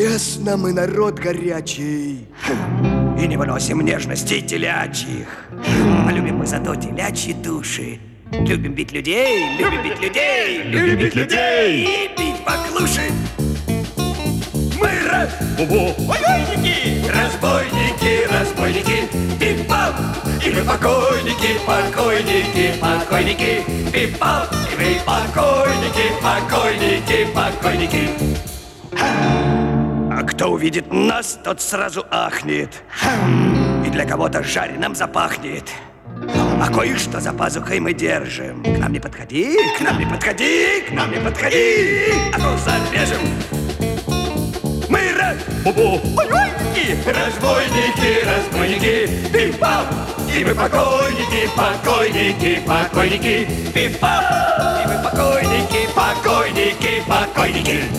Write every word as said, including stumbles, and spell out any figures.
Честно, мы народ горячий. И не выносим нежностей телячьих. А любим мы зато телячьи души. Любим бить людей, любим бить людей, любим бить людей и бить поклуши. Мы разбойники, разбойники, разбойники, пип-пап, и мы покойники, покойники, покойники, пип-пап, и мы покойники, покойники, покойники. А кто увидит нас, тот сразу ахнет. И для кого-то жареным запахнет. А кое-что за пазухой мы держим. К нам не подходи, к нам не подходи, к нам не подходи, а то зарежем. Мы разбойники, разбойники, разбойники, пип-пап, и мы покойники, покойники, покойники, пип-пап, и мы покойники, покойники, покойники.